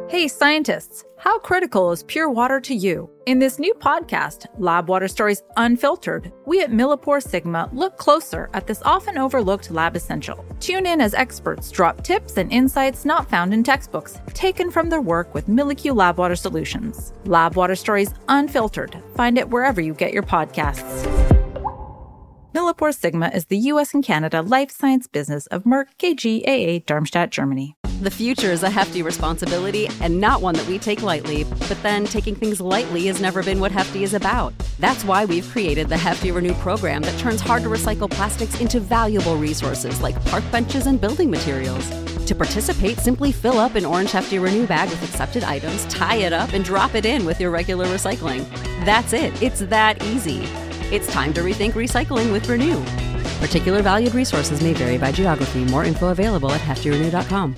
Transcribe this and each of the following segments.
Hey scientists, how critical is pure water to you? In this new podcast, Lab Water Stories Unfiltered, we at Millipore Sigma look closer at this often overlooked lab essential. Tune in as experts drop tips and insights not found in textbooks, taken from their work with MilliQ Lab Water Solutions. Lab Water Stories Unfiltered. Find it wherever you get your podcasts. Millipore Sigma is the US and Canada life science business of Merck KGaA, Darmstadt, Germany. The future is a hefty responsibility and not one that we take lightly, but then taking things lightly has never been what Hefty is about. That's why we've created the Hefty Renew program that turns hard-to-recycle plastics into valuable resources like park benches and building materials. To participate, simply fill up an orange Hefty Renew bag with accepted items, tie it up, and drop it in with your regular recycling. That's it. It's that easy. It's time to rethink recycling with Renew. Particular valued resources may vary by geography. More info available at heftyrenew.com.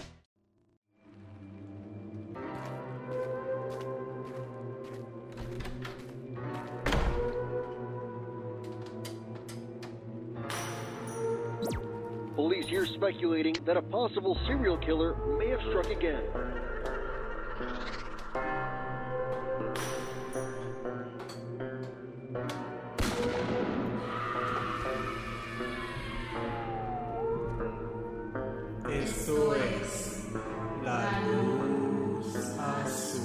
Police here speculating that a possible serial killer may have struck again. Esto es La Luz Azul.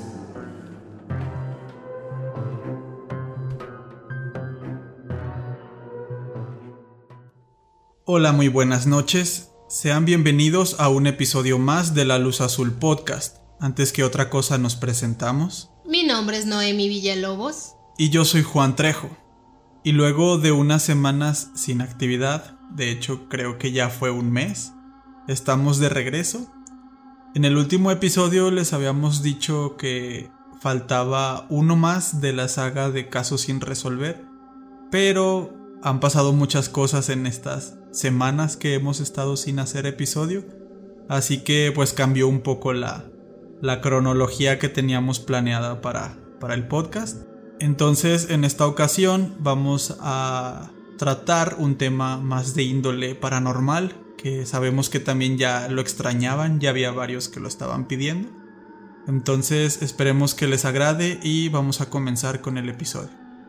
Hola, muy buenas noches. Sean bienvenidos a un episodio más de La Luz Azul Podcast. Antes que otra cosa nos presentamos. Mi nombre es Noemi Villalobos. Y yo soy Juan Trejo. Y luego de unas semanas sin actividad, de hecho creo que ya fue un mes, estamos de regreso. En el último episodio les habíamos dicho que faltaba uno más de la saga de Casos sin resolver, pero han pasado muchas cosas en estas semanas que hemos estado sin hacer episodio, así que pues cambió un poco la cronología que teníamos planeada para el podcast. Entonces en esta ocasión vamos a tratar un tema más de índole paranormal, que sabemos que también ya lo extrañaban, ya había varios que lo estaban pidiendo. Entonces esperemos que les agrade y vamos a comenzar con el episodio.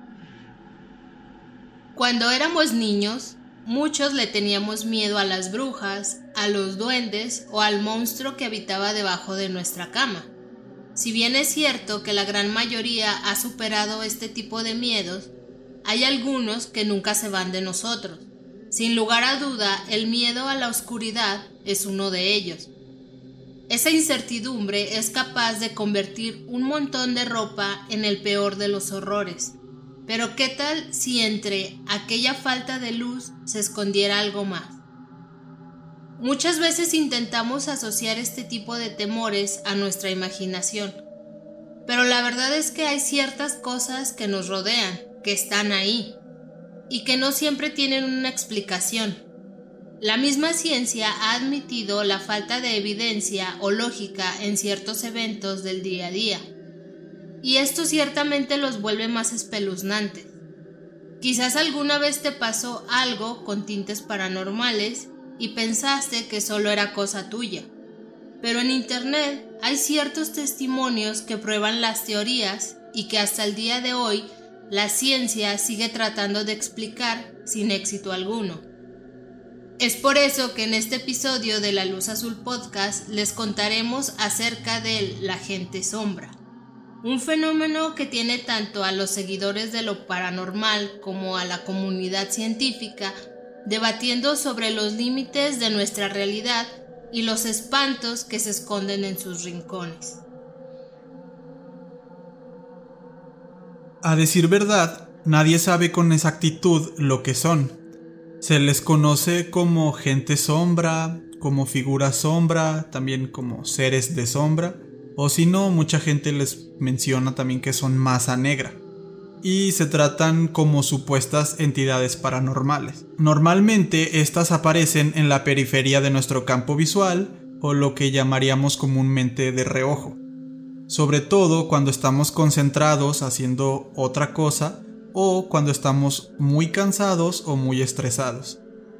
Cuando éramos niños, muchos le teníamos miedo a las brujas, a los duendes o al monstruo que habitaba debajo de nuestra cama. Si bien es cierto que la gran mayoría ha superado este tipo de miedos, hay algunos que nunca se van de nosotros. Sin lugar a duda, el miedo a la oscuridad es uno de ellos. Esa incertidumbre es capaz de convertir un montón de ropa en el peor de los horrores. Pero ¿qué tal si entre aquella falta de luz se escondiera algo más? Muchas veces intentamos asociar este tipo de temores a nuestra imaginación, pero la verdad es que hay ciertas cosas que nos rodean, que están ahí, y que no siempre tienen una explicación. La misma ciencia ha admitido la falta de evidencia o lógica en ciertos eventos del día a día, y esto ciertamente los vuelve más espeluznantes. Quizás alguna vez te pasó algo con tintes paranormales y pensaste que solo era cosa tuya, pero en internet hay ciertos testimonios que prueban las teorías y que hasta el día de hoy la ciencia sigue tratando de explicar sin éxito alguno. Es por eso que en este episodio de La Luz Azul Podcast les contaremos acerca de la gente sombra, un fenómeno que tiene tanto a los seguidores de lo paranormal como a la comunidad científica debatiendo sobre los límites de nuestra realidad y los espantos que se esconden en sus rincones. A decir verdad, nadie sabe con exactitud lo que son. Se les conoce como gente sombra, como figura sombra, también como seres de sombra, o si no, mucha gente les menciona también que son masa negra. Y se tratan como supuestas entidades paranormales. Normalmente estas aparecen en la periferia de nuestro campo visual, o lo que llamaríamos comúnmente de reojo. Sobre todo cuando estamos concentrados haciendo otra cosa o cuando estamos muy cansados o muy estresados.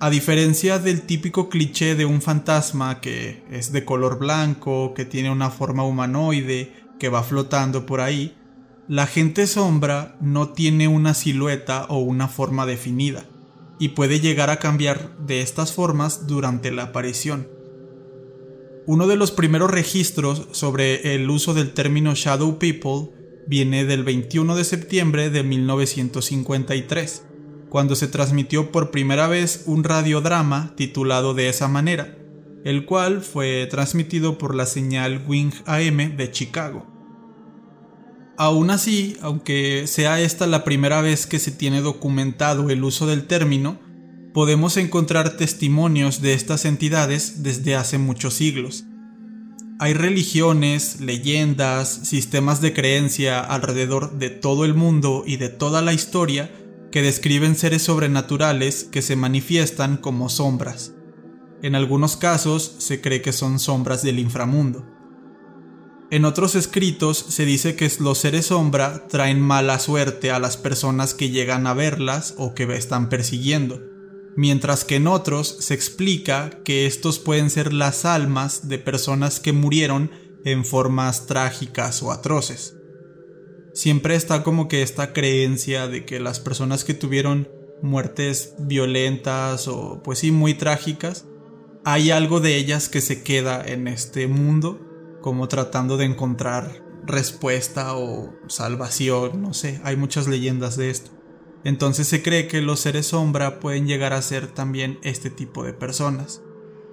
A diferencia del típico cliché de un fantasma que es de color blanco, que tiene una forma humanoide, que va flotando por ahí, la gente sombra no tiene una silueta o una forma definida, y puede llegar a cambiar de estas formas durante la aparición. Uno de los primeros registros sobre el uso del término Shadow People viene del 21 de septiembre de 1953, cuando se transmitió por primera vez un radiodrama titulado de esa manera, el cual fue transmitido por la señal Wing AM de Chicago. Aún así, aunque sea esta la primera vez que se tiene documentado el uso del término, podemos encontrar testimonios de estas entidades desde hace muchos siglos. Hay religiones, leyendas, sistemas de creencia alrededor de todo el mundo y de toda la historia que describen seres sobrenaturales que se manifiestan como sombras. En algunos casos se cree que son sombras del inframundo. En otros escritos se dice que los seres sombra traen mala suerte a las personas que llegan a verlas o que están persiguiendo, mientras que en otros se explica que estos pueden ser las almas de personas que murieron en formas trágicas o atroces. Siempre está como que esta creencia de que las personas que tuvieron muertes violentas o pues sí muy trágicas, hay algo de ellas que se queda en este mundo como tratando de encontrar respuesta o salvación, no sé, hay muchas leyendas de esto. Entonces se cree que los seres sombra pueden llegar a ser también este tipo de personas.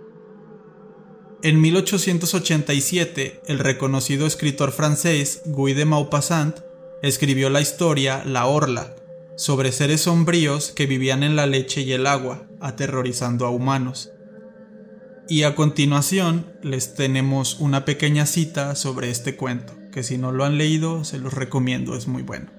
En 1887, el reconocido escritor francés Guy de Maupassant escribió la historia La Orla, sobre seres sombríos que vivían en la leche y el agua, aterrorizando a humanos. Y a continuación les tenemos una pequeña cita sobre este cuento, que si no lo han leído se los recomiendo, es muy bueno.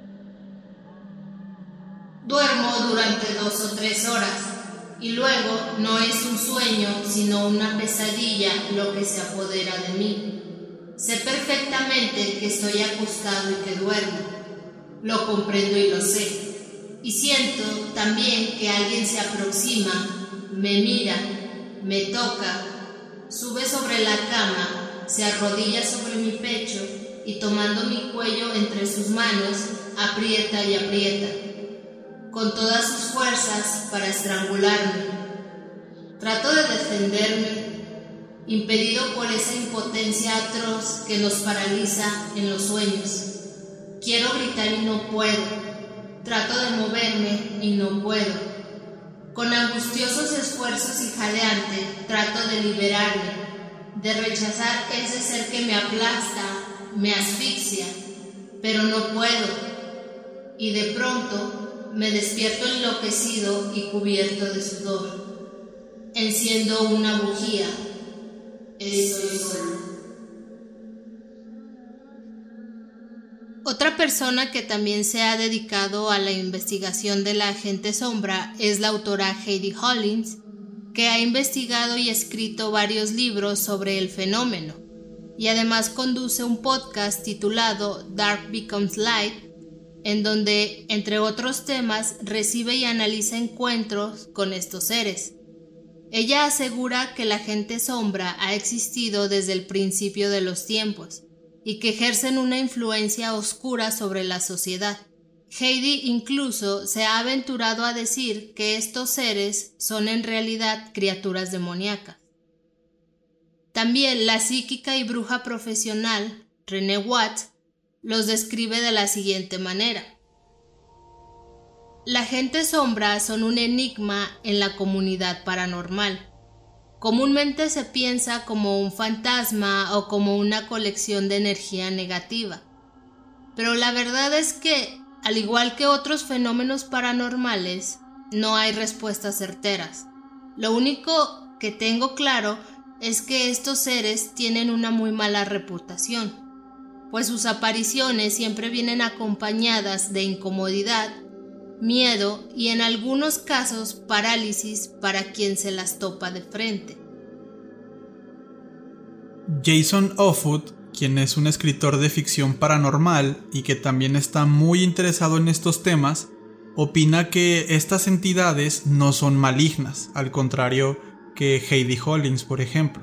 Duermo durante 2 o 3 horas y luego no es un sueño sino una pesadilla lo que se apodera de mí. Sé perfectamente que estoy acostado y que duermo. Lo comprendo y lo sé. Y siento también que alguien se aproxima, me mira, me toca, sube sobre la cama, se arrodilla sobre mi pecho y tomando mi cuello entre sus manos, aprieta y aprieta, con todas sus fuerzas para estrangularme. Trato de defenderme, impedido por esa impotencia atroz que nos paraliza en los sueños. Quiero gritar y no puedo. Trato de moverme y no puedo. Con angustiosos esfuerzos y jadeante, trato de liberarme, de rechazar ese ser que me aplasta, me asfixia, pero no puedo. Y de pronto me despierto enloquecido y cubierto de sudor. Enciendo una bujía. Estoy solo. Otra persona que también se ha dedicado a la investigación de la gente sombra es la autora Heidi Hollins, que ha investigado y escrito varios libros sobre el fenómeno, y además conduce un podcast titulado Dark Becomes Light, en donde, entre otros temas, recibe y analiza encuentros con estos seres. Ella asegura que la gente sombra ha existido desde el principio de los tiempos, y que ejercen una influencia oscura sobre la sociedad. Heidi incluso se ha aventurado a decir que estos seres son en realidad criaturas demoníacas. También la psíquica y bruja profesional Renee Watts los describe de la siguiente manera. La gente sombra son un enigma en la comunidad paranormal. Comúnmente se piensa como un fantasma o como una colección de energía negativa. Pero la verdad es que, al igual que otros fenómenos paranormales, no hay respuestas certeras. Lo único que tengo claro es que estos seres tienen una muy mala reputación, pues sus apariciones siempre vienen acompañadas de incomodidad, miedo y en algunos casos parálisis para quien se las topa de frente. Jason Offutt, quien es un escritor de ficción paranormal y que también está muy interesado en estos temas, opina que estas entidades no son malignas, al contrario que Heidi Hollins, por ejemplo.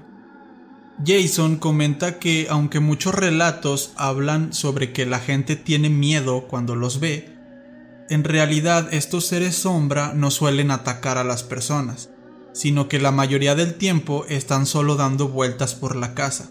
Jason comenta que aunque muchos relatos hablan sobre que la gente tiene miedo cuando los ve, en realidad estos seres sombra no suelen atacar a las personas, sino que la mayoría del tiempo están solo dando vueltas por la casa.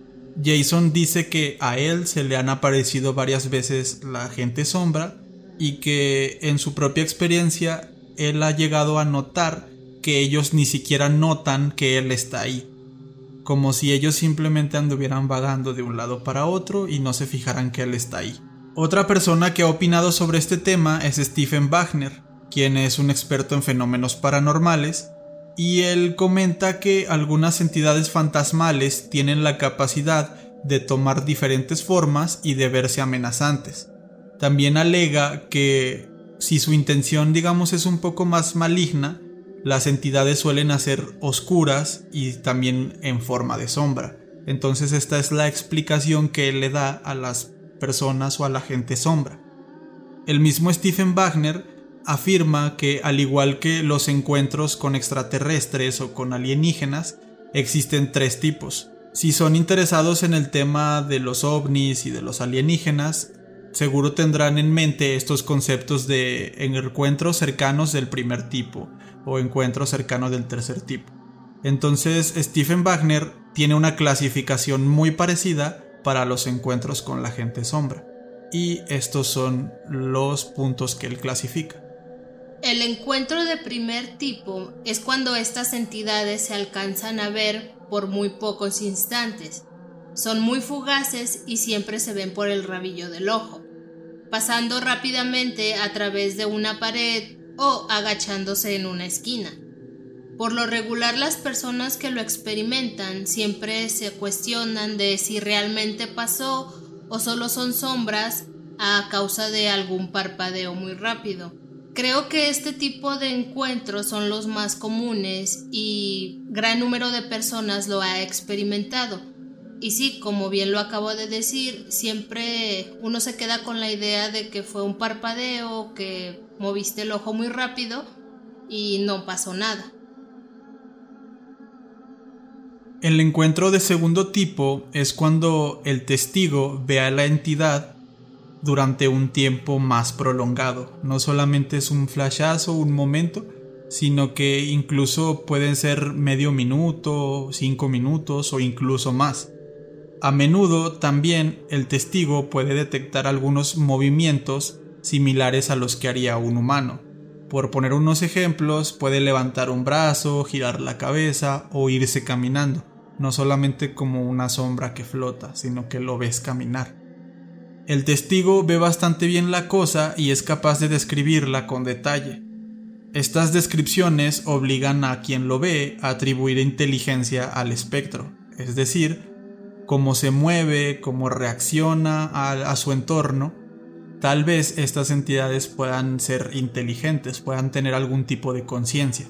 Jason dice que a él se le han aparecido varias veces la gente sombra y que en su propia experiencia él ha llegado a notar que ellos ni siquiera notan que él está ahí, como si ellos simplemente anduvieran vagando de un lado para otro y no se fijaran que él está ahí. Otra persona que ha opinado sobre este tema es Stephen Wagner, quien es un experto en fenómenos paranormales, y él comenta que algunas entidades fantasmales tienen la capacidad de tomar diferentes formas y de verse amenazantes. También alega que si su intención, digamos, es un poco más maligna, las entidades suelen ser oscuras y también en forma de sombra. Entonces esta es la explicación que él le da a las personas o a la gente sombra. El mismo Stephen Wagner afirma que, al igual que los encuentros con extraterrestres o con alienígenas, existen 3 tipos. Si son interesados en el tema de los ovnis y de los alienígenas, seguro tendrán en mente estos conceptos de encuentros cercanos del primer tipo o encuentros cercanos del tercer tipo. Entonces, Stephen Wagner tiene una clasificación muy parecida para los encuentros con la gente sombra, y estos son los puntos que él clasifica. El encuentro de primer tipo es cuando estas entidades se alcanzan a ver por muy pocos instantes. Son muy fugaces y siempre se ven por el rabillo del ojo, pasando rápidamente a través de una pared o agachándose en una esquina. Por lo regular, las personas que lo experimentan siempre se cuestionan de si realmente pasó o solo son sombras a causa de algún parpadeo muy rápido. Creo que este tipo de encuentros son los más comunes y gran número de personas lo ha experimentado. Y sí, como bien lo acabo de decir, siempre uno se queda con la idea de que fue un parpadeo, que moviste el ojo muy rápido y no pasó nada. El encuentro de segundo tipo es cuando el testigo ve a la entidad durante un tiempo más prolongado. No solamente es un flashazo, un momento, sino que incluso pueden ser medio minuto, 5 minutos o incluso más. A menudo también el testigo puede detectar algunos movimientos similares a los que haría un humano. Por poner unos ejemplos, puede levantar un brazo, girar la cabeza o irse caminando, no solamente como una sombra que flota, sino que lo ves caminar. El testigo ve bastante bien la cosa y es capaz de describirla con detalle. Estas descripciones obligan a quien lo ve a atribuir inteligencia al espectro, es decir, cómo se mueve, cómo reacciona a su entorno. Tal vez estas entidades puedan ser inteligentes, puedan tener algún tipo de conciencia.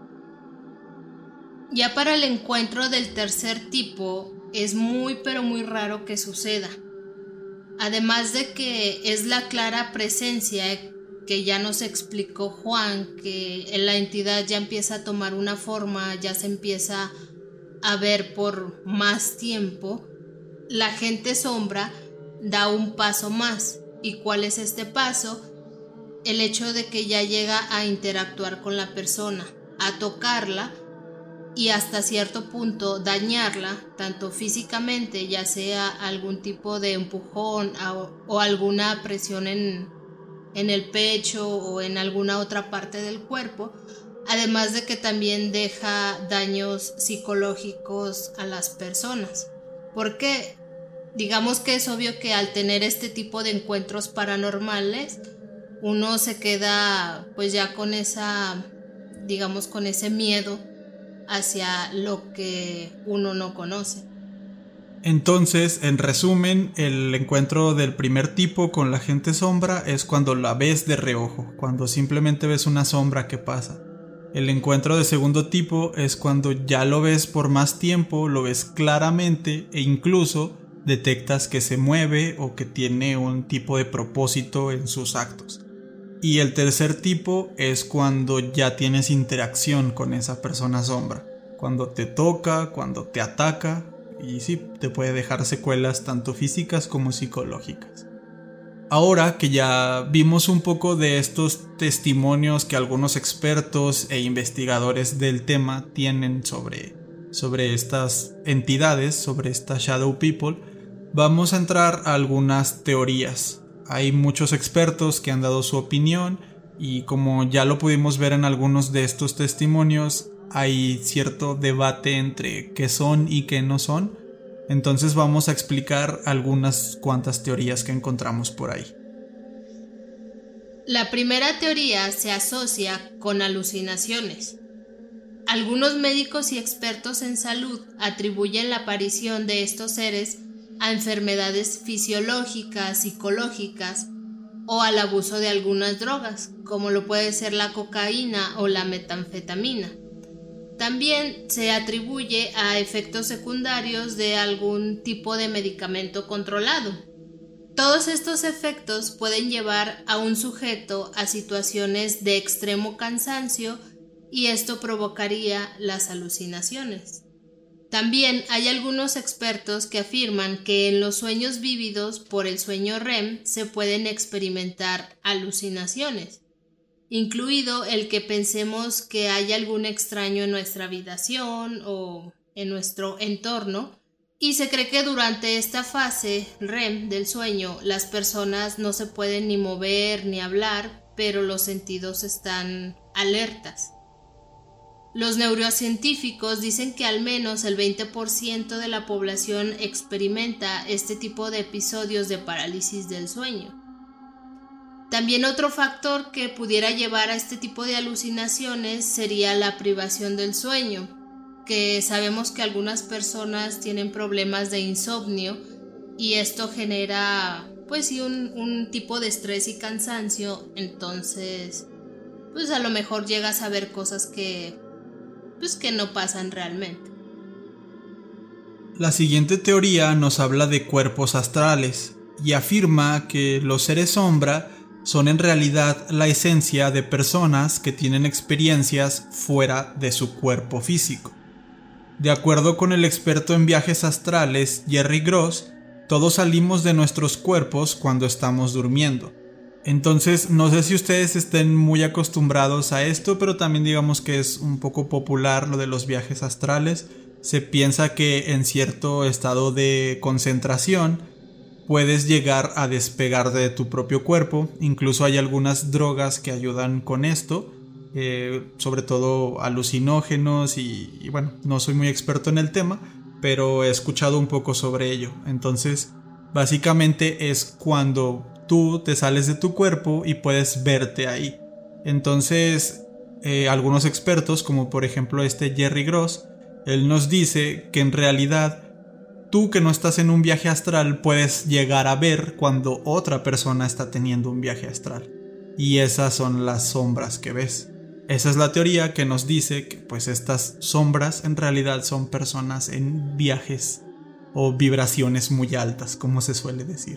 Ya para el encuentro del tercer tipo es muy pero muy raro que suceda. Además de que es la clara presencia que ya nos explicó Juan, que la entidad ya empieza a tomar una forma, ya se empieza a ver por más tiempo, la gente sombra da un paso más. ¿Y cuál es este paso? El hecho de que ya llega a interactuar con la persona, a tocarla y hasta cierto punto dañarla, tanto físicamente, ya sea algún tipo de empujón o alguna presión en el pecho o en alguna otra parte del cuerpo, además de que también deja daños psicológicos a las personas. Porque digamos que es obvio que al tener este tipo de encuentros paranormales, uno se queda pues ya con esa, digamos, con ese miedo hacia lo que uno no conoce. Entonces, en resumen, el encuentro del primer tipo con la gente sombra es cuando la ves de reojo, cuando simplemente ves una sombra que pasa. El encuentro de segundo tipo es cuando ya lo ves por más tiempo, lo ves claramente e incluso detectas que se mueve o que tiene un tipo de propósito en sus actos. Y el tercer tipo es cuando ya tienes interacción con esa persona sombra. Cuando te toca, cuando te ataca, y sí, te puede dejar secuelas tanto físicas como psicológicas. Ahora que ya vimos un poco de estos testimonios que algunos expertos e investigadores del tema tienen sobre estas entidades, sobre estas Shadow People, vamos a entrar a algunas teorías. Hay muchos expertos que han dado su opinión y como ya lo pudimos ver en algunos de estos testimonios, hay cierto debate entre qué son y qué no son. Entonces vamos a explicar algunas cuantas teorías que encontramos por ahí. La primera teoría se asocia con alucinaciones. Algunos médicos y expertos en salud atribuyen la aparición de estos seres a enfermedades fisiológicas, psicológicas o al abuso de algunas drogas, como lo puede ser la cocaína o la metanfetamina. También se atribuye a efectos secundarios de algún tipo de medicamento controlado. Todos estos efectos pueden llevar a un sujeto a situaciones de extremo cansancio y esto provocaría las alucinaciones. También hay algunos expertos que afirman que en los sueños vívidos por el sueño REM se pueden experimentar alucinaciones, incluido el que pensemos que hay algún extraño en nuestra habitación o en nuestro entorno, y se cree que durante esta fase REM del sueño las personas no se pueden ni mover ni hablar, pero los sentidos están alertas. Los neurocientíficos dicen que al menos el 20% de la población experimenta este tipo de episodios de parálisis del sueño. También otro factor que pudiera llevar a este tipo de alucinaciones sería la privación del sueño, que sabemos que algunas personas tienen problemas de insomnio y esto genera pues sí un tipo de estrés y cansancio, entonces pues a lo mejor llegas a ver cosas que no pasan realmente. La siguiente teoría nos habla de cuerpos astrales y afirma que los seres sombra son en realidad la esencia de personas que tienen experiencias fuera de su cuerpo físico. De acuerdo con el experto en viajes astrales Jerry Gross, todos salimos de nuestros cuerpos cuando estamos durmiendo. Entonces, no sé si ustedes estén muy acostumbrados a esto, pero también digamos que es un poco popular lo de los viajes astrales. Se piensa que en cierto estado de concentración puedes llegar a despegar de tu propio cuerpo. Incluso hay algunas drogas que ayudan con esto, sobre todo alucinógenos y bueno, no soy muy experto en el tema, pero he escuchado un poco sobre ello. Entonces, básicamente es cuando tú te sales de tu cuerpo y puedes verte ahí. Entonces, algunos expertos, como por ejemplo Jerry Gross, él nos dice que en realidad tú que no estás en un viaje astral puedes llegar a ver cuando otra persona está teniendo un viaje astral. Y esas son las sombras que ves. Esa es la teoría que nos dice que pues estas sombras en realidad son personas en viajes o vibraciones muy altas, como se suele decir.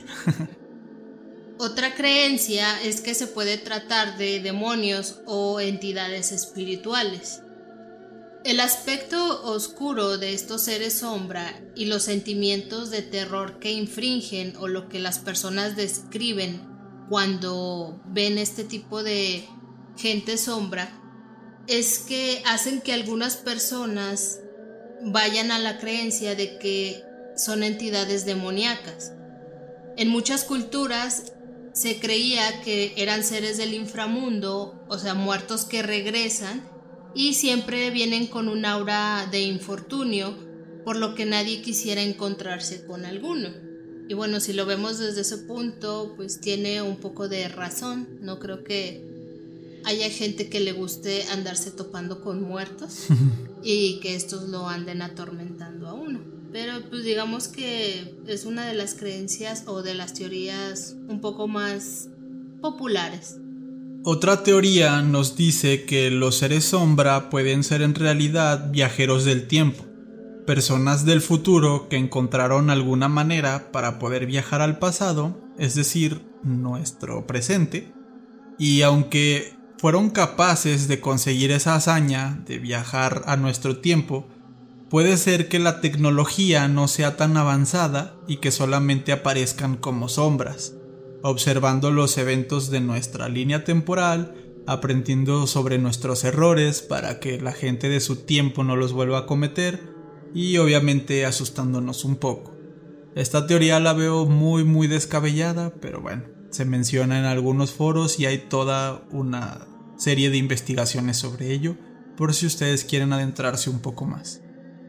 Otra creencia es que se puede tratar de demonios o entidades espirituales. El aspecto oscuro de estos seres sombra y los sentimientos de terror que infringen o lo que las personas describen cuando ven este tipo de gente sombra es que hacen que algunas personas vayan a la creencia de que son entidades demoníacas. En muchas culturas se creía que eran seres del inframundo, o sea, muertos que regresan y siempre vienen con un aura de infortunio, por lo que nadie quisiera encontrarse con alguno. Y bueno, si lo vemos desde ese punto, pues tiene un poco de razón. No creo que haya gente que le guste andarse topando con muertos y que estos lo anden atormentando a uno. Pero pues digamos que es una de las creencias o de las teorías un poco más populares. Otra teoría nos dice que los seres sombra pueden ser en realidad viajeros del tiempo, personas del futuro que encontraron alguna manera para poder viajar al pasado, es decir, nuestro presente, y aunque fueron capaces de conseguir esa hazaña de viajar a nuestro tiempo, puede ser que la tecnología no sea tan avanzada y que solamente aparezcan como sombras, observando los eventos de nuestra línea temporal, aprendiendo sobre nuestros errores para que la gente de su tiempo no los vuelva a cometer y obviamente asustándonos un poco. Esta teoría la veo muy descabellada, pero bueno, se menciona en algunos foros y hay toda una serie de investigaciones sobre ello, por si ustedes quieren adentrarse un poco más.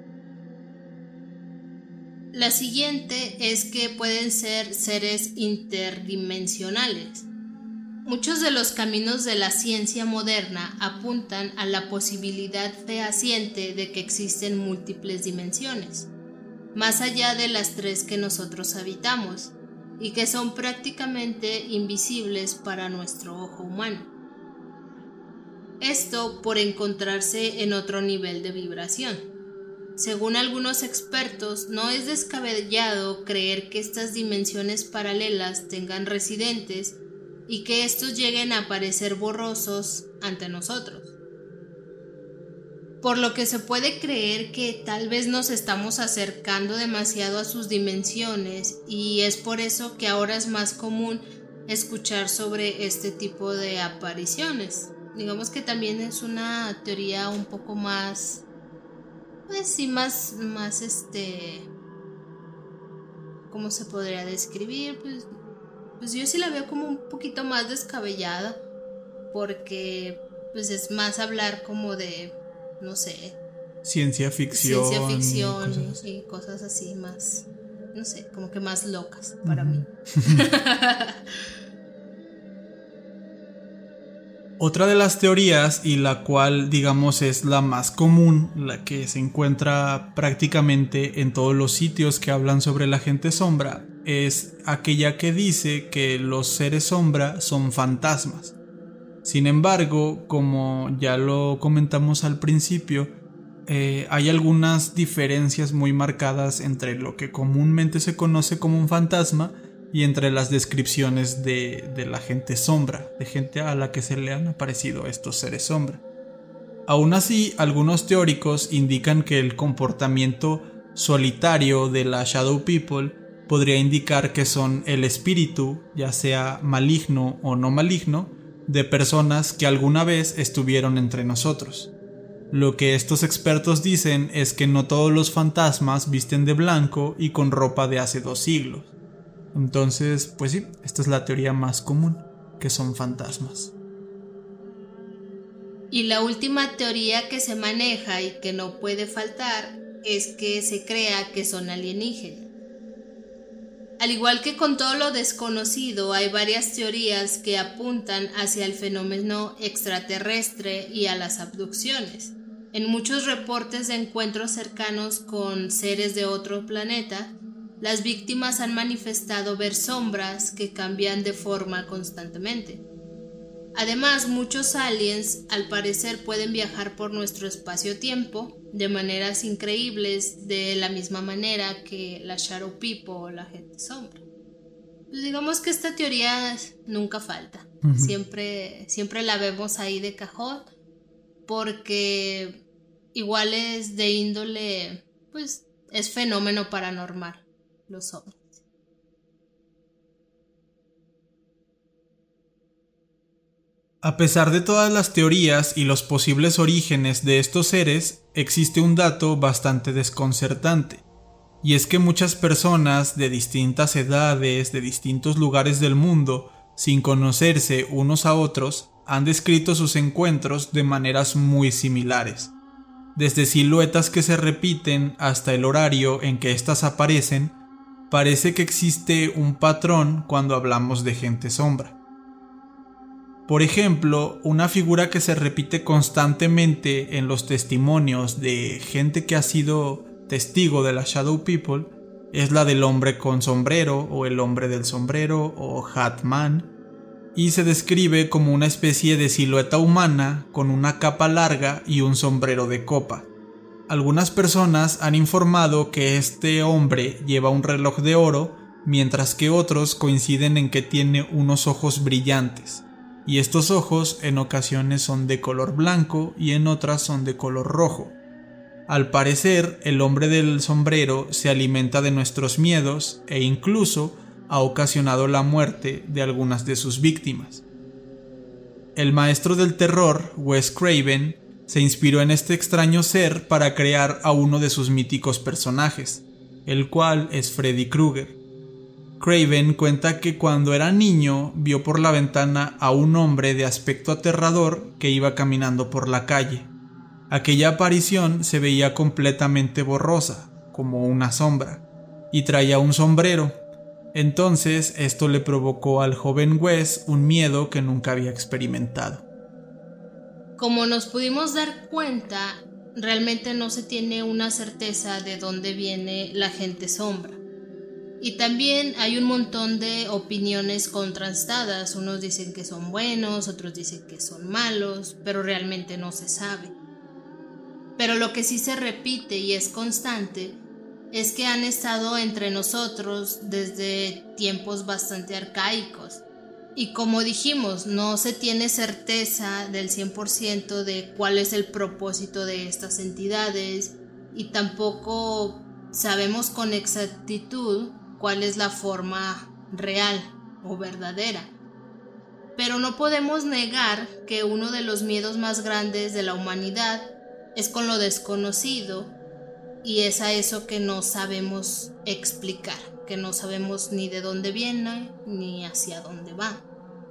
La siguiente es que pueden ser seres interdimensionales. Muchos de los caminos de la ciencia moderna apuntan a la posibilidad fehaciente de que existen múltiples dimensiones, más allá de las 3 que nosotros habitamos, y que son prácticamente invisibles para nuestro ojo humano. Esto por encontrarse en otro nivel de vibración. Según algunos expertos, no es descabellado creer que estas dimensiones paralelas tengan residentes y que estos lleguen a parecer borrosos ante nosotros. Por lo que se puede creer que tal vez nos estamos acercando demasiado a sus dimensiones y es por eso que ahora es más común escuchar sobre este tipo de apariciones. Digamos que también es una teoría un poco más... Pues sí, más ¿cómo se podría describir? Pues yo sí la veo como un poquito más descabellada, porque pues es más hablar como de, no sé, ciencia ficción y cosas así más, no sé, como que más locas para mí. Otra de las teorías, y la cual digamos es la más común, la que se encuentra prácticamente en todos los sitios que hablan sobre la gente sombra, es aquella que dice que los seres sombra son fantasmas. Sin embargo, como ya lo comentamos al principio, hay algunas diferencias muy marcadas entre lo que comúnmente se conoce como un fantasma y entre las descripciones de la gente sombra, de gente a la que se le han aparecido estos seres sombra. Aún así, algunos teóricos indican que el comportamiento solitario de la Shadow People podría indicar que son el espíritu, ya sea maligno o no maligno, de personas que alguna vez estuvieron entre nosotros. Lo que estos expertos dicen es que no todos los fantasmas visten de blanco y con ropa de hace 2 siglos. Entonces, pues sí, esta es la teoría más común, que son fantasmas. Y la última teoría que se maneja y que no puede faltar es que se crea que son alienígenas. Al igual que con todo lo desconocido, hay varias teorías que apuntan hacia el fenómeno extraterrestre y a las abducciones. En muchos reportes de encuentros cercanos con seres de otro planeta, las víctimas han manifestado ver sombras que cambian de forma constantemente. Además, muchos aliens al parecer pueden viajar por nuestro espacio-tiempo de maneras increíbles, de la misma manera que la Shadow People o la gente sombra. Pues digamos que esta teoría nunca falta. Siempre la vemos ahí de cajón, porque igual es de índole, pues es fenómeno paranormal. Los hombres. A pesar de todas las teorías y los posibles orígenes de estos seres, existe un dato bastante desconcertante, y es que muchas personas de distintas edades, de distintos lugares del mundo, sin conocerse unos a otros, han descrito sus encuentros de maneras muy similares, desde siluetas que se repiten hasta el horario en que éstas aparecen. Parece que existe un patrón cuando hablamos de gente sombra. Por ejemplo, una figura que se repite constantemente en los testimonios de gente que ha sido testigo de la Shadow People es la del hombre con sombrero o el hombre del sombrero o Hat Man, y se describe como una especie de silueta humana con una capa larga y un sombrero de copa. Algunas personas han informado que este hombre lleva un reloj de oro, mientras que otros coinciden en que tiene unos ojos brillantes, y estos ojos en ocasiones son de color blanco y en otras son de color rojo. Al parecer, el hombre del sombrero se alimenta de nuestros miedos e incluso ha ocasionado la muerte de algunas de sus víctimas. El maestro del terror, Wes Craven, se inspiró en este extraño ser para crear a uno de sus míticos personajes, el cual es Freddy Krueger. Craven cuenta que cuando era niño vio por la ventana a un hombre de aspecto aterrador que iba caminando por la calle. Aquella aparición se veía completamente borrosa, como una sombra, y traía un sombrero. Entonces esto le provocó al joven Wes un miedo que nunca había experimentado. Como nos pudimos dar cuenta, realmente no se tiene una certeza de dónde viene la gente sombra. Y también hay un montón de opiniones contrastadas. Unos dicen que son buenos, otros dicen que son malos, pero realmente no se sabe. Pero lo que sí se repite y es constante es que han estado entre nosotros desde tiempos bastante arcaicos. Y como dijimos, no se tiene certeza del 100% de cuál es el propósito de estas entidades y tampoco sabemos con exactitud cuál es la forma real o verdadera. Pero no podemos negar que uno de los miedos más grandes de la humanidad es con lo desconocido y es a eso que no sabemos explicar, que no sabemos ni de dónde viene ni hacia dónde va.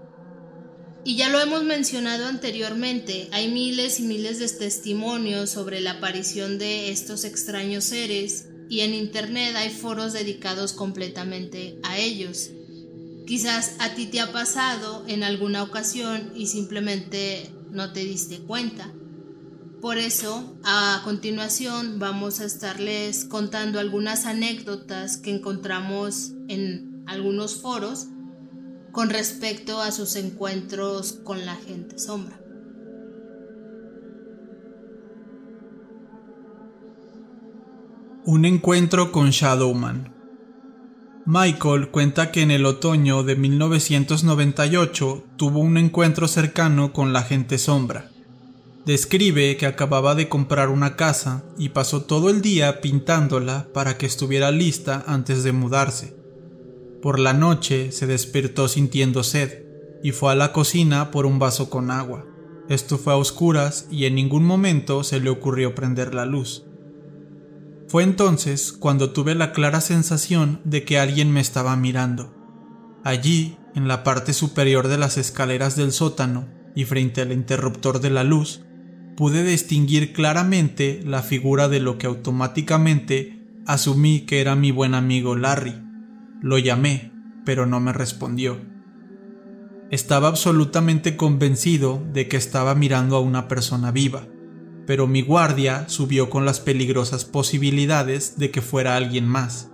Y ya lo hemos mencionado anteriormente, hay miles y miles de testimonios sobre la aparición de estos extraños seres y en internet hay foros dedicados completamente a ellos. Quizás a ti te ha pasado en alguna ocasión y simplemente no te diste cuenta. Por eso, a continuación vamos a estarles contando algunas anécdotas que encontramos en algunos foros con respecto a sus encuentros con la gente sombra. Un encuentro con Shadowman. Michael cuenta que en el otoño de 1998 tuvo un encuentro cercano con la gente sombra. Describe que acababa de comprar una casa y pasó todo el día pintándola para que estuviera lista antes de mudarse. Por la noche se despertó sintiendo sed y fue a la cocina por un vaso con agua. Esto fue a oscuras y en ningún momento se le ocurrió prender la luz. Fue entonces cuando tuve la clara sensación de que alguien me estaba mirando. Allí, en la parte superior de las escaleras del sótano y frente al interruptor de la luz, pude distinguir claramente la figura de lo que automáticamente asumí que era mi buen amigo Larry. Lo llamé, pero no me respondió. Estaba absolutamente convencido de que estaba mirando a una persona viva, pero mi guardia subió con las peligrosas posibilidades de que fuera alguien más.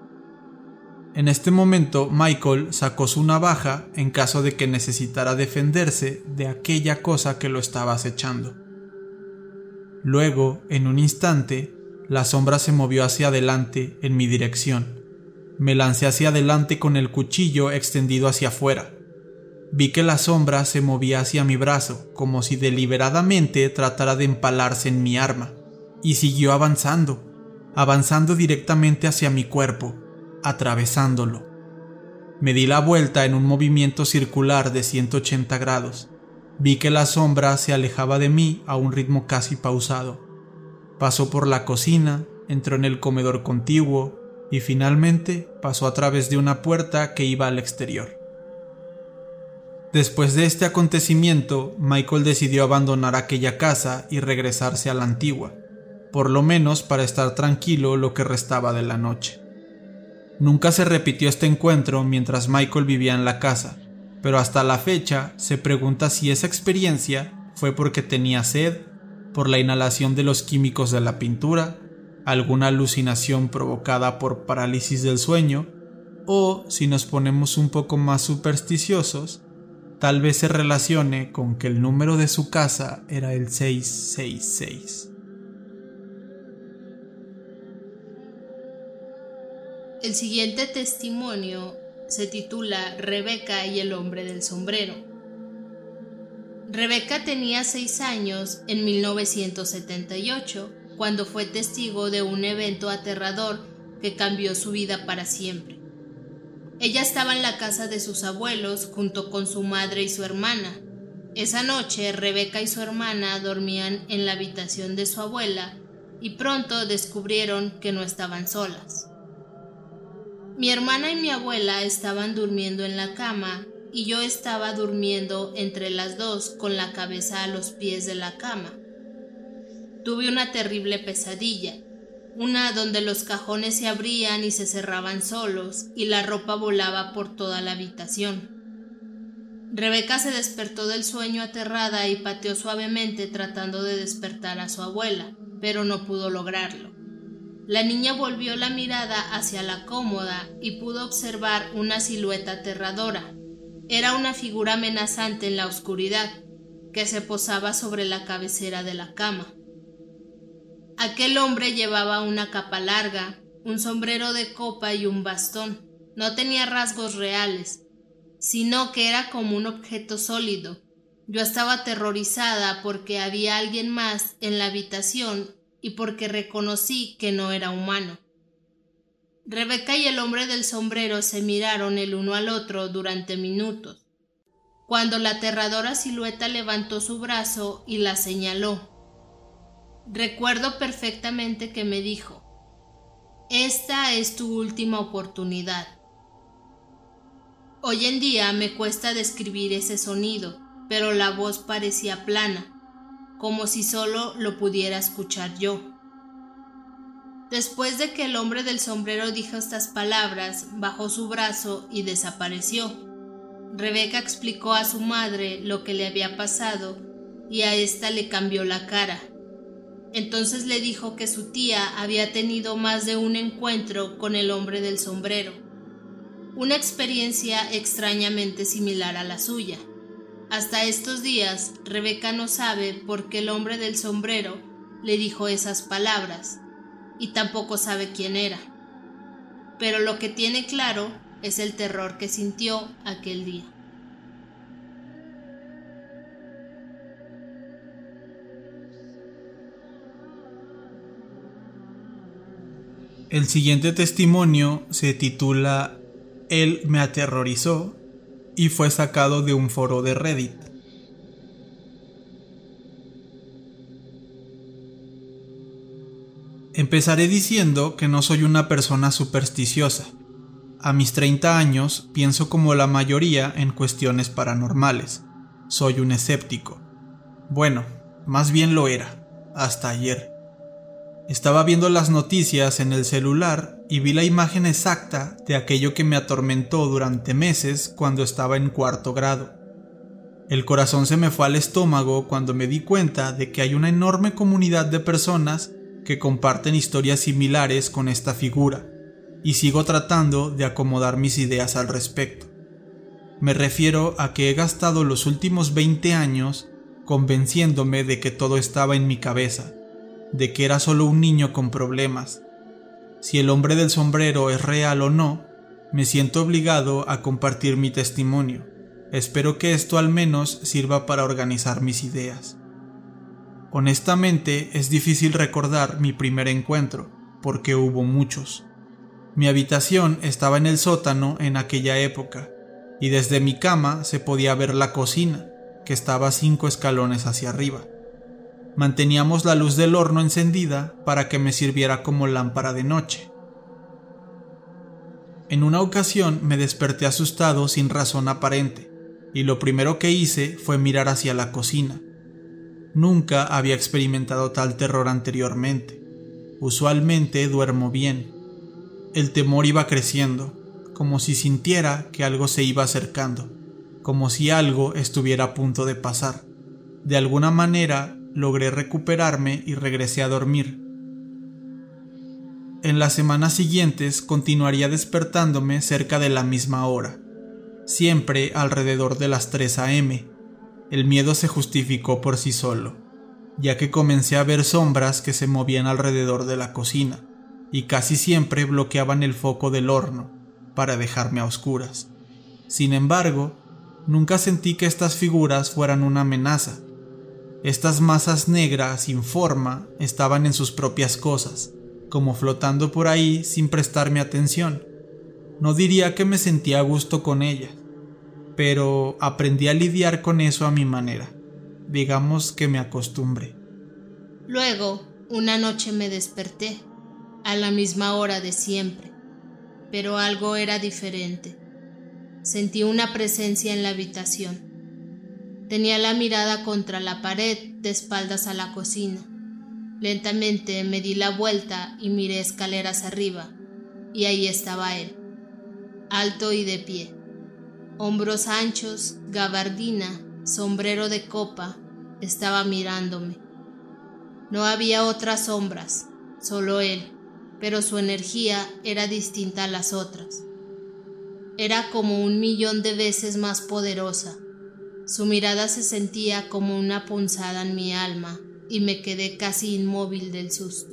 En este momento, Michael sacó su navaja en caso de que necesitara defenderse de aquella cosa que lo estaba acechando. Luego, en un instante, la sombra se movió hacia adelante en mi dirección. Me lancé hacia adelante con el cuchillo extendido hacia afuera. Vi que la sombra se movía hacia mi brazo, como si deliberadamente tratara de empalarse en mi arma, y siguió avanzando directamente hacia mi cuerpo, atravesándolo. Me di la vuelta en un movimiento circular de 180 grados. Vi que la sombra se alejaba de mí a un ritmo casi pausado. Pasó por la cocina, entró en el comedor contiguo y finalmente pasó a través de una puerta que iba al exterior. Después de este acontecimiento, Michael decidió abandonar aquella casa y regresarse a la antigua, por lo menos para estar tranquilo lo que restaba de la noche. Nunca se repitió este encuentro mientras Michael vivía en la casa, pero hasta la fecha se pregunta si esa experiencia fue porque tenía sed, por la inhalación de los químicos de la pintura, alguna alucinación provocada por parálisis del sueño, o, si nos ponemos un poco más supersticiosos, tal vez se relacione con que el número de su casa era el 666. El siguiente testimonio se titula Rebeca y el hombre del sombrero. Rebeca tenía 6 años en 1978, cuando fue testigo de un evento aterrador que cambió su vida para siempre. Ella estaba en la casa de sus abuelos junto con su madre y su hermana. Esa noche, Rebeca y su hermana dormían en la habitación de su abuela y pronto descubrieron que no estaban solas. Mi hermana y mi abuela estaban durmiendo en la cama y yo estaba durmiendo entre las dos con la cabeza a los pies de la cama. Tuve una terrible pesadilla, una donde los cajones se abrían y se cerraban solos y la ropa volaba por toda la habitación. Rebeca se despertó del sueño aterrada y pateó suavemente tratando de despertar a su abuela, pero no pudo lograrlo. La niña volvió la mirada hacia la cómoda y pudo observar una silueta aterradora. Era una figura amenazante en la oscuridad, que se posaba sobre la cabecera de la cama. Aquel hombre llevaba una capa larga, un sombrero de copa y un bastón. No tenía rasgos reales, sino que era como un objeto sólido. Yo estaba aterrorizada porque había alguien más en la habitación y porque reconocí que no era humano. Rebeca y el hombre del sombrero se miraron el uno al otro durante minutos, cuando la aterradora silueta levantó su brazo y la señaló. Recuerdo perfectamente que me dijo: "Esta es tu última oportunidad". Hoy en día me cuesta describir ese sonido, pero la voz parecía plana, como si solo lo pudiera escuchar yo. Después de que el hombre del sombrero dijo estas palabras, bajó su brazo y desapareció. Rebeca explicó a su madre lo que le había pasado y a ésta le cambió la cara. Entonces le dijo que su tía había tenido más de un encuentro con el hombre del sombrero, una experiencia extrañamente similar a la suya. Hasta estos días, Rebeca no sabe por qué el hombre del sombrero le dijo esas palabras, y tampoco sabe quién era. Pero lo que tiene claro es el terror que sintió aquel día. El siguiente testimonio se titula "Él me aterrorizó" y fue sacado de un foro de Reddit. Empezaré diciendo que no soy una persona supersticiosa. A mis 30 años pienso como la mayoría en cuestiones paranormales. Soy un escéptico. Bueno, más bien lo era, hasta ayer. Estaba viendo las noticias en el celular y vi la imagen exacta de aquello que me atormentó durante meses cuando estaba en 4º grado. El corazón se me fue al estómago cuando me di cuenta de que hay una enorme comunidad de personas que comparten historias similares con esta figura, y sigo tratando de acomodar mis ideas al respecto. Me refiero a que he gastado los últimos 20 años convenciéndome de que todo estaba en mi cabeza, de que era solo un niño con problemas. Si el hombre del sombrero es real o no, me siento obligado a compartir mi testimonio. Espero que esto al menos sirva para organizar mis ideas. Honestamente, es difícil recordar mi primer encuentro, porque hubo muchos. Mi habitación estaba en el sótano en aquella época, y desde mi cama se podía ver la cocina, que estaba 5 escalones hacia arriba. Manteníamos la luz del horno encendida para que me sirviera como lámpara de noche. En una ocasión me desperté asustado sin razón aparente, y lo primero que hice fue mirar hacia la cocina. Nunca había experimentado tal terror anteriormente. Usualmente duermo bien. El temor iba creciendo, como si sintiera que algo se iba acercando, como si algo estuviera a punto de pasar. De alguna manera logré recuperarme y regresé a dormir. En las semanas siguientes continuaría despertándome cerca de la misma hora, siempre alrededor de las 3 a.m. El miedo se justificó por sí solo, ya que comencé a ver sombras que se movían alrededor de la cocina, y casi siempre bloqueaban el foco del horno para dejarme a oscuras. Sin embargo, Nunca sentí que estas figuras fueran una amenaza. Estas masas negras sin forma estaban en sus propias cosas, como flotando por ahí sin prestarme atención. No diría que me sentía a gusto con ellas, pero aprendí a lidiar con eso a mi manera. Digamos que me acostumbré. Luego, una noche me desperté, a la misma hora de siempre, pero algo era diferente. Sentí una presencia en la habitación. Tenía la mirada contra la pared, de espaldas a la cocina. Lentamente me di la vuelta y miré escaleras arriba, y ahí estaba él, alto y de pie, hombros anchos, gabardina, sombrero de copa, estaba mirándome. No había otras sombras, solo él, pero su energía era distinta a las otras. Era como 1.000.000 de veces más poderosa. Su mirada se sentía como una punzada en mi alma y me quedé casi inmóvil del susto.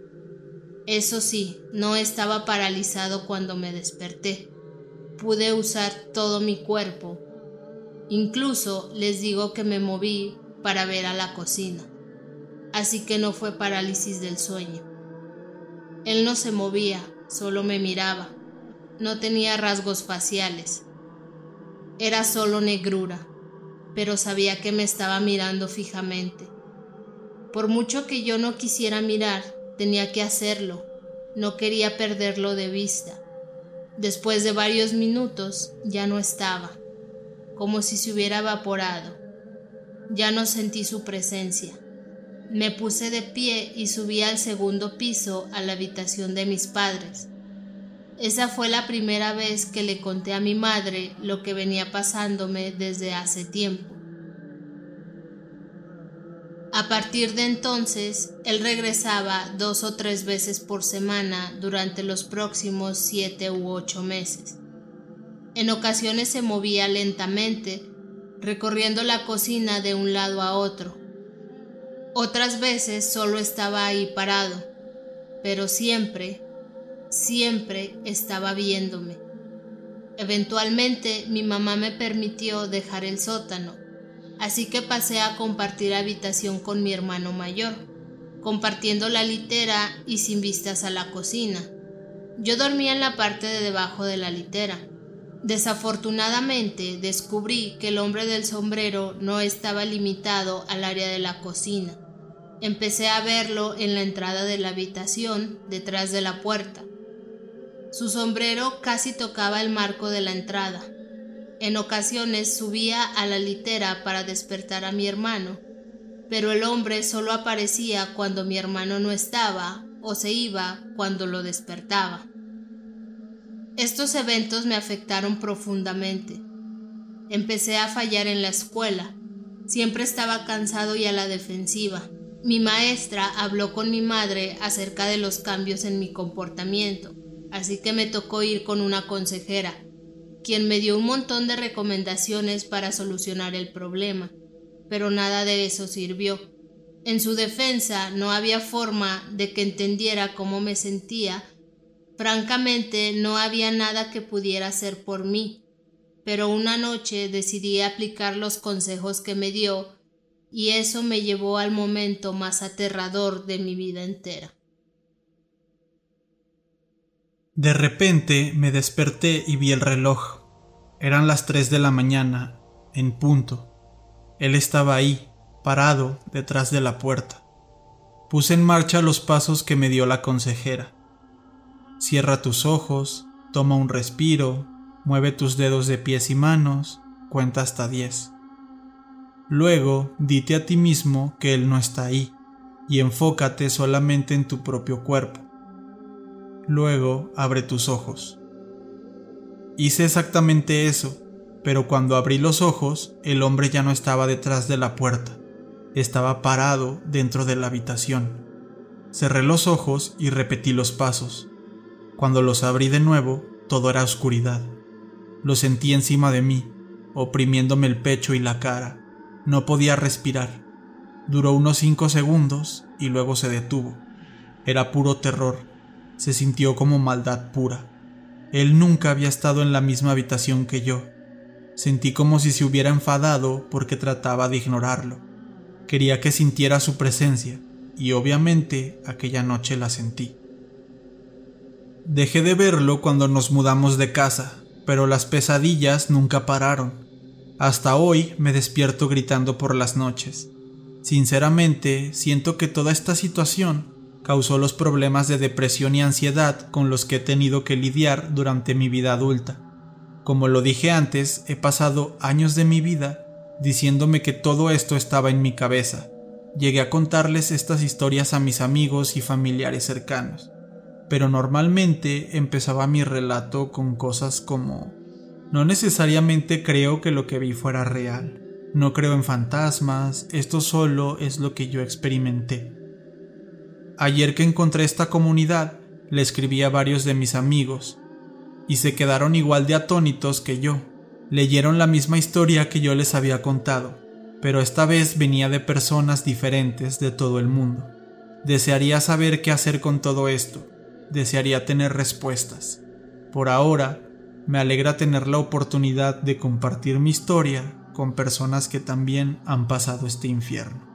Eso sí, no estaba paralizado cuando me desperté. Pude usar todo mi cuerpo. Incluso les digo que me moví para ver a la cocina. Así que no fue parálisis del sueño. Él no se movía, solo me miraba. No tenía rasgos faciales. Era solo negrura, pero sabía que me estaba mirando fijamente. Por mucho que yo no quisiera mirar, tenía que hacerlo. No quería perderlo de vista. Después de varios minutos, ya no estaba, como si se hubiera evaporado. Ya no sentí su presencia. Me puse de pie y subí al segundo piso a la habitación de mis padres. Esa fue la primera vez que le conté a mi madre lo que venía pasándome desde hace tiempo. A partir de entonces, él regresaba 2 o 3 veces por semana durante los próximos 7 u 8 meses. En ocasiones se movía lentamente, recorriendo la cocina de un lado a otro. Otras veces solo estaba ahí parado, pero siempre estaba viéndome. Eventualmente mi mamá me permitió dejar el sótano, así que pasé a compartir habitación con mi hermano mayor, compartiendo la litera y sin vistas a la cocina. Yo dormía en la parte de debajo de la litera. Desafortunadamente descubrí que el hombre del sombrero no estaba limitado al área de la cocina. Empecé a verlo en la entrada de la habitación, detrás de la puerta. Su sombrero casi tocaba el marco de la entrada. En ocasiones subía a la litera para despertar a mi hermano, pero el hombre solo aparecía cuando mi hermano no estaba o se iba cuando lo despertaba. Estos eventos me afectaron profundamente. Empecé a fallar en la escuela. Siempre estaba cansado y a la defensiva. Mi maestra habló con mi madre acerca de los cambios en mi comportamiento, así que me tocó ir con una consejera, quien me dio un montón de recomendaciones para solucionar el problema, pero nada de eso sirvió. En su defensa, no había forma de que entendiera cómo me sentía. Francamente, no había nada que pudiera hacer por mí, pero una noche decidí aplicar los consejos que me dio, y eso me llevó al momento más aterrador de mi vida entera. De repente me desperté y vi el reloj. Eran las 3 de la mañana, en punto. Él estaba ahí, parado, detrás de la puerta. Puse en marcha los pasos que me dio la consejera. Cierra tus ojos, toma un respiro, mueve tus dedos de pies y manos, cuenta hasta 10. Luego, dite a ti mismo que él no está ahí, y enfócate solamente en tu propio cuerpo. Luego, abre tus ojos. Hice exactamente eso, pero cuando abrí los ojos, el hombre ya no estaba detrás de la puerta. Estaba parado dentro de la habitación. Cerré los ojos y repetí los pasos. Cuando los abrí de nuevo, todo era oscuridad. Lo sentí encima de mí, oprimiéndome el pecho y la cara. No podía respirar. Duró unos 5 segundos y luego se detuvo. Era puro terror. Se sintió como maldad pura. Él nunca había estado en la misma habitación que yo. Sentí como si se hubiera enfadado porque trataba de ignorarlo. Quería que sintiera su presencia, y obviamente aquella noche la sentí. Dejé de verlo cuando nos mudamos de casa, pero las pesadillas nunca pararon. Hasta hoy me despierto gritando por las noches. Sinceramente, siento que toda esta situación causó los problemas de depresión y ansiedad con los que he tenido que lidiar durante mi vida adulta. Como lo dije antes, he pasado años de mi vida diciéndome que todo esto estaba en mi cabeza. Llegué a contarles estas historias a mis amigos y familiares cercanos, pero normalmente empezaba mi relato con cosas como: no necesariamente creo que lo que vi fuera real, no creo en fantasmas, esto solo es lo que yo experimenté. Ayer que encontré esta comunidad, le escribí a varios de mis amigos, y se quedaron igual de atónitos que yo. Leyeron la misma historia que yo les había contado, pero esta vez venía de personas diferentes de todo el mundo. Desearía saber qué hacer con todo esto, desearía tener respuestas. Por ahora, me alegra tener la oportunidad de compartir mi historia con personas que también han pasado este infierno.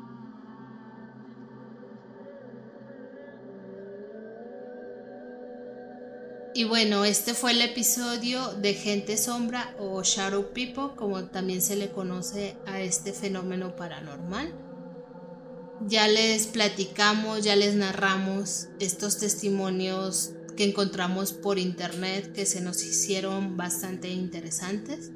Y bueno, este fue el episodio de Gente Sombra o Shadow People, como también se le conoce a este fenómeno paranormal. Ya les platicamos, ya les narramos estos testimonios que encontramos por internet que se nos hicieron bastante interesantes.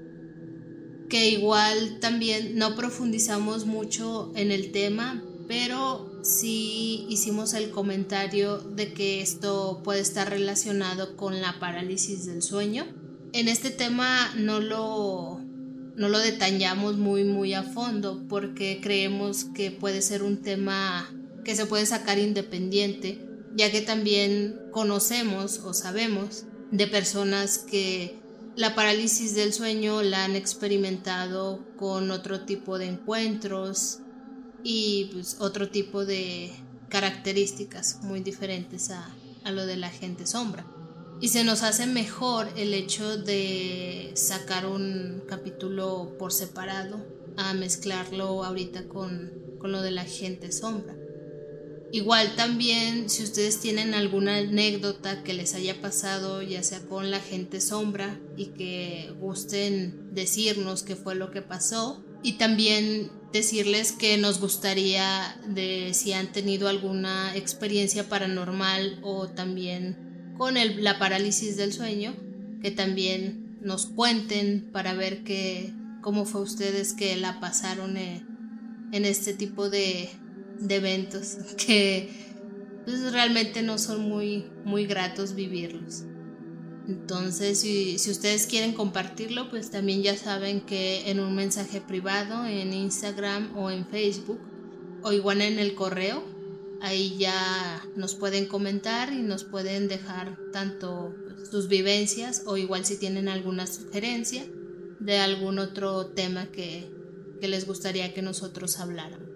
Que igual también no profundizamos mucho en el tema, pero sí hicimos el comentario de que esto puede estar relacionado con la parálisis del sueño. En este tema no lo detallamos muy a fondo porque creemos que puede ser un tema que se puede sacar independiente, ya que también conocemos o sabemos de personas que la parálisis del sueño la han experimentado con otro tipo de encuentros y pues otro tipo de características muy diferentes a lo de la gente sombra. Y se nos hace mejor el hecho de sacar un capítulo por separado a mezclarlo ahorita con lo de la gente sombra. Igual también, si ustedes tienen alguna anécdota que les haya pasado, ya sea con la gente sombra, y que gusten decirnos qué fue lo que pasó, y también decirles que nos gustaría de si han tenido alguna experiencia paranormal o también con la parálisis del sueño, que también nos cuenten para ver cómo fue ustedes que la pasaron en este tipo de eventos que pues, realmente no son muy gratos vivirlos. Entonces si ustedes quieren compartirlo, pues también ya saben que en un mensaje privado en Instagram o en Facebook o igual en el correo, ahí ya nos pueden comentar y nos pueden dejar tanto sus vivencias o igual si tienen alguna sugerencia de algún otro tema que les gustaría que nosotros habláramos.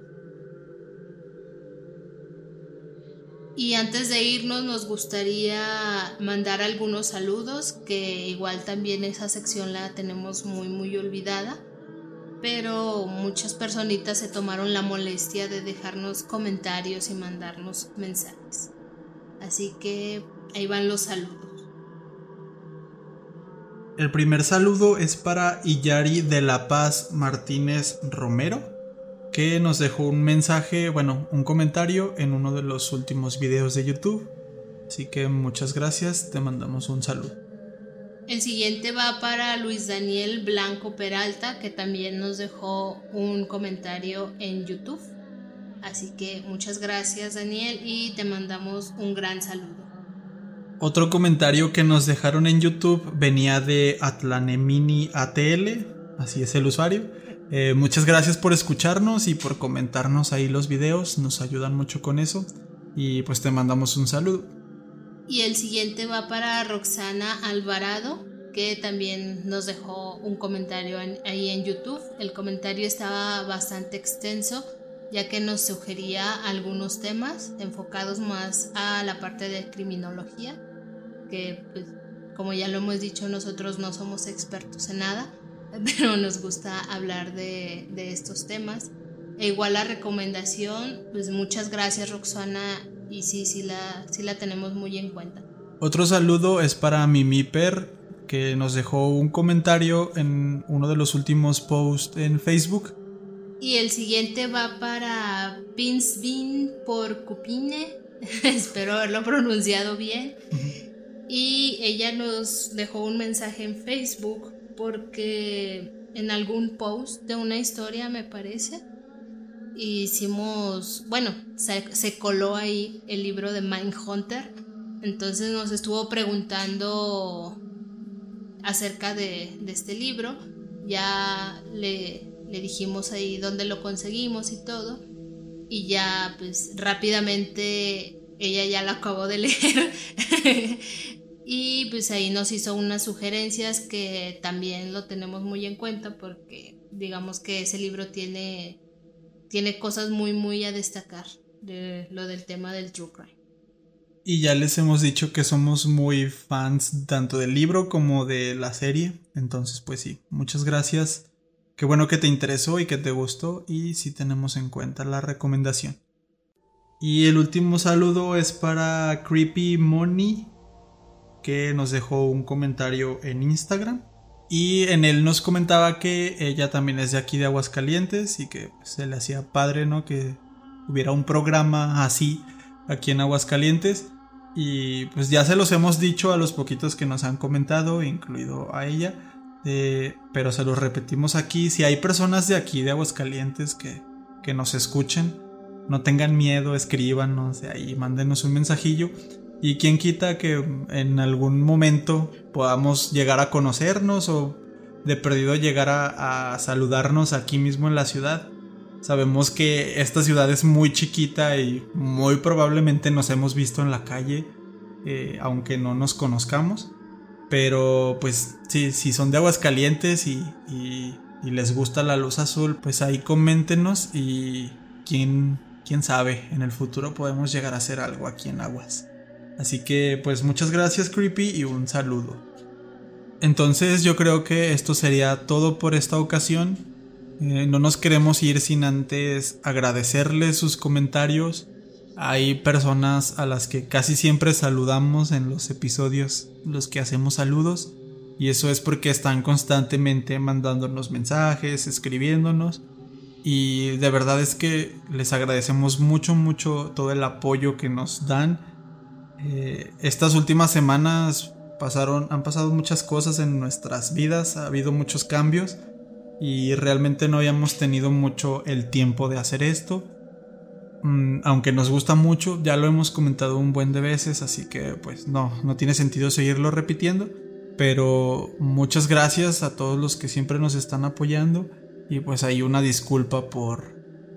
Y antes de irnos nos gustaría mandar algunos saludos, que igual también esa sección la tenemos muy olvidada, pero muchas personitas se tomaron la molestia de dejarnos comentarios y mandarnos mensajes. Así que ahí van los saludos. El primer saludo es para Iyari de la Paz Martínez Romero, que nos dejó un mensaje, un comentario en uno de los últimos videos de YouTube. Así que muchas gracias, te mandamos un saludo. El siguiente va para Luis Daniel Blanco Peralta, que también nos dejó un comentario en YouTube. Así que muchas gracias, Daniel, y te mandamos un gran saludo. Otro comentario que nos dejaron en YouTube venía de Atlanemini ATL, así es el usuario. Muchas gracias por escucharnos y por comentarnos ahí los videos, nos ayudan mucho con eso y pues te mandamos un saludo. Y el siguiente va para Roxana Alvarado, que también nos dejó un comentario ahí en YouTube. El comentario estaba bastante extenso, ya que nos sugería algunos temas enfocados más a la parte de criminología, que pues, como ya lo hemos dicho, nosotros no somos expertos en nada, pero nos gusta hablar de estos temas. E igual la recomendación, pues muchas gracias, Roxana, y sí la tenemos muy en cuenta. Otro saludo es para Mimiper, que nos dejó un comentario en uno de los últimos posts en Facebook. Y el siguiente va para Pinsbin por Cupine, espero haberlo pronunciado bien. Y ella nos dejó un mensaje en Facebook porque en algún post de una historia, me parece, hicimos, bueno, se coló ahí el libro de Mindhunter. Entonces nos estuvo preguntando acerca de este libro. Ya le dijimos ahí dónde lo conseguimos y todo. Y ya pues rápidamente ella ya lo acabó de leer. Y pues ahí nos hizo unas sugerencias que también lo tenemos muy en cuenta, porque digamos que ese libro tiene cosas muy muy a destacar de lo del tema del true crime. Y ya les hemos dicho que somos muy fans tanto del libro como de la serie. Entonces pues sí, muchas gracias. Qué bueno que te interesó y que te gustó, y sí tenemos en cuenta la recomendación. Y el último saludo es para Creepy Money, que nos dejó un comentario en Instagram. Y en él nos comentaba que ella también es de aquí de Aguascalientes y que pues, se le hacía padre, ¿no?, que hubiera un programa así aquí en Aguascalientes. Y pues ya se los hemos dicho a los poquitos que nos han comentado, incluido a ella, pero se los repetimos aquí. Si hay personas de aquí de Aguascalientes que nos escuchen, no tengan miedo, escríbanos de ahí, mándenos un mensajillo. Y quién quita que en algún momento podamos llegar a conocernos, o de perdido llegar a saludarnos aquí mismo en la ciudad. Sabemos que esta ciudad es muy chiquita y muy probablemente nos hemos visto en la calle, aunque no nos conozcamos. Pero pues si son de Aguascalientes y les gusta la luz azul, pues ahí coméntenos, y quién sabe, en el futuro podemos llegar a hacer algo aquí en Aguas. Así que pues muchas gracias, Creepy, y un saludo. Entonces yo creo que esto sería todo por esta ocasión. No nos queremos ir sin antes agradecerles sus comentarios. Hay personas a las que casi siempre saludamos en los episodios, los que hacemos saludos, y eso es porque están constantemente mandándonos mensajes, escribiéndonos, y de verdad es que les agradecemos mucho todo el apoyo que nos dan. Estas últimas semanas han pasado muchas cosas en nuestras vidas, ha habido muchos cambios y realmente no habíamos tenido mucho el tiempo de hacer esto. Aunque nos gusta mucho, ya lo hemos comentado un buen de veces, así que pues no tiene sentido seguirlo repitiendo. Pero muchas gracias a todos los que siempre nos están apoyando, y pues hay una disculpa por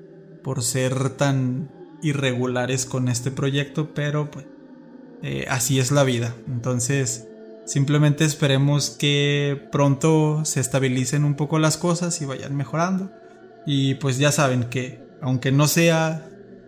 ser tan irregulares con este proyecto, pero pues así es la vida. Entonces simplemente esperemos que pronto se estabilicen un poco las cosas y vayan mejorando. Y pues ya saben que aunque no sea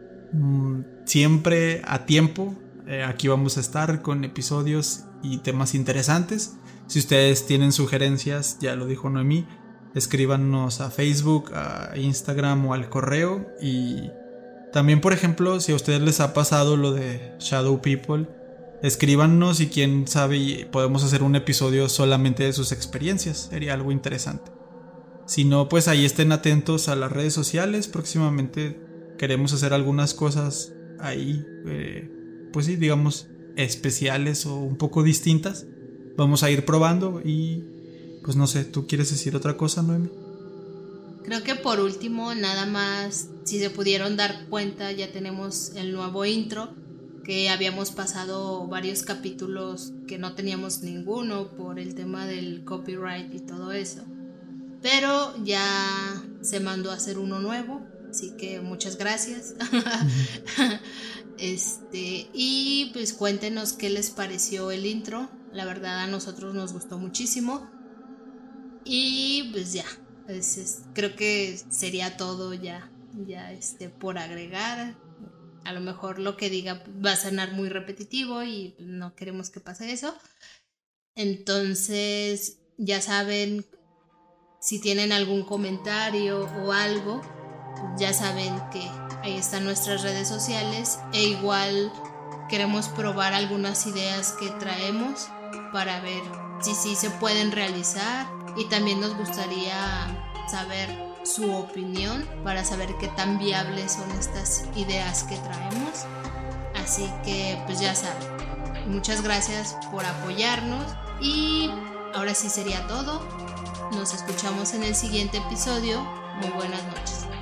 siempre a tiempo, aquí vamos a estar con episodios y temas interesantes. Si ustedes tienen sugerencias, ya lo dijo Noemí, escríbanos a Facebook, a Instagram o al correo. Y también, por ejemplo, si a ustedes les ha pasado lo de Shadow People, escríbanos, y quién sabe, podemos hacer un episodio solamente de sus experiencias. Sería algo interesante. Si no, pues ahí estén atentos a las redes sociales. Próximamente queremos hacer algunas cosas ahí, pues sí, digamos, especiales o un poco distintas. Vamos a ir probando y pues no sé, ¿tú quieres decir otra cosa, Noemi? Creo que por último, nada más, si se pudieron dar cuenta, ya tenemos el nuevo intro, que habíamos pasado varios capítulos que no teníamos ninguno por el tema del copyright y todo eso. Pero ya se mandó a hacer uno nuevo, así que muchas gracias. Y pues cuéntenos qué les pareció el intro. La verdad a nosotros nos gustó muchísimo. Y pues ya, creo que sería todo ya por agregar. A lo mejor lo que diga va a sonar muy repetitivo y no queremos que pase eso. Entonces, ya saben, Si tienen algún comentario o algo, ya saben que ahí están nuestras redes sociales, e igual queremos probar algunas ideas que traemos para ver si sí se pueden realizar, y también nos gustaría saber su opinión para saber qué tan viables son estas ideas que traemos. Así que pues ya saben, muchas gracias por apoyarnos y ahora sí sería todo. Nos escuchamos en el siguiente episodio. Muy buenas noches.